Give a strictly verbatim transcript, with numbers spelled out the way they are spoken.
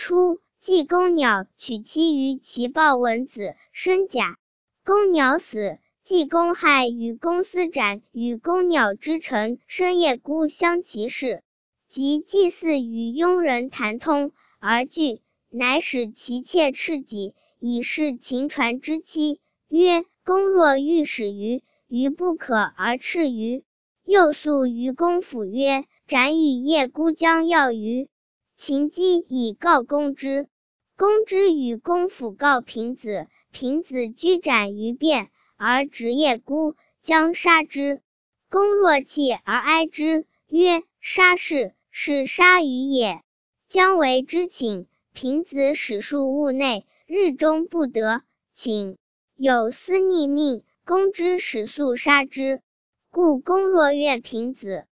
初，季公鸟娶妻于其豹文子，生甲。公鸟死，季公亥与公司斩与公鸟之臣生叶孤相其事，及祭祀与庸人谈通，而惧，乃使其妾赤己，以示秦传之妻，曰：公若欲使鱼，鱼不可而赤鱼。又诉于公府曰：斩与叶孤将要鱼。秦姬以告公之。公之与公府告平子，平子居斩于卞，而执叶孤，将杀之。公若泣而哀之，曰：杀是，是杀鱼也。将为之请，平子使数物内，日中不得，请有司逆命，公之使速杀之。故公若怨平子。